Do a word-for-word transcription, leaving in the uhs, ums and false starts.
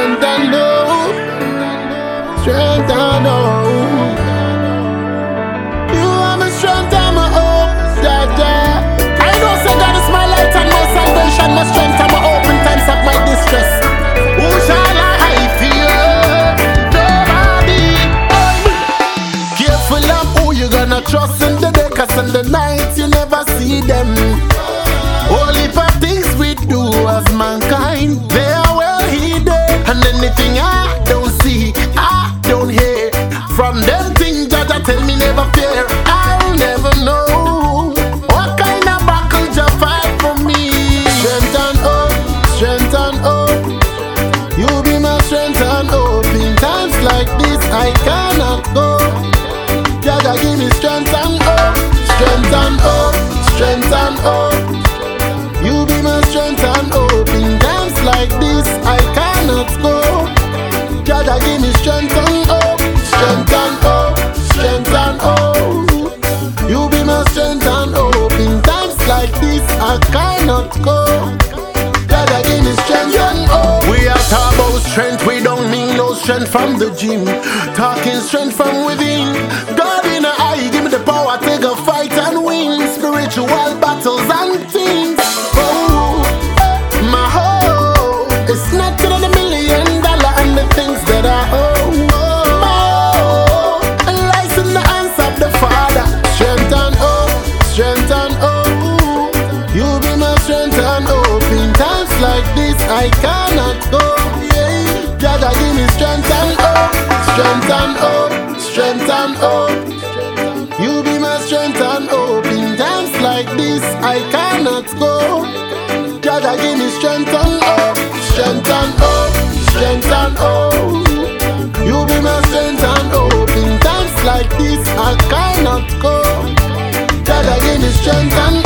strength and hope, strength and hope. You are my strength and my hope, yeah, yeah. I know say God is my light and my salvation, my strength and my hope in times of my distress. Who shall I fear? Nobody. Careful of who you gonna trust in the day, cause in the night you never see them. Only for things we do as mankind, they are well hidden. And anything I don't see, I don't hear. From them things that I tell me never fear, I'll never know what kind of battle you fight for me. Strength and hope, strength and hope. You be my strength and hope. In times like this I cannot go. Jaja give me strength and hope, strength and hope, strength and hope. You be my strength and hope. In times like this I cannot go. Jaja give me strength and hope, strength and hope, strength and hope. You be my strength and hope. In times like this I cannot go. Jaja give me strength and hope. We are talking about strength, we don't mean no strength from the gym. Talking strength from within. God in the eye, give me the power, take a fight and win. Spiritual battles and things. My hope is not to the million dollar and the things that I owe. My hope lies in the hands of the Father. Strength and hope, strength and hope. You be my strength and hope. In times like this I cannot go. Yeah, Jaja give me strength and hope, strength and hope, strength and hope. You be my strength and hope. In times like this I cannot go. Jaja give me strength and hope, strength and hope, strength and hope. You be my strength and hope. In times like this I cannot go. Jaja give me strength and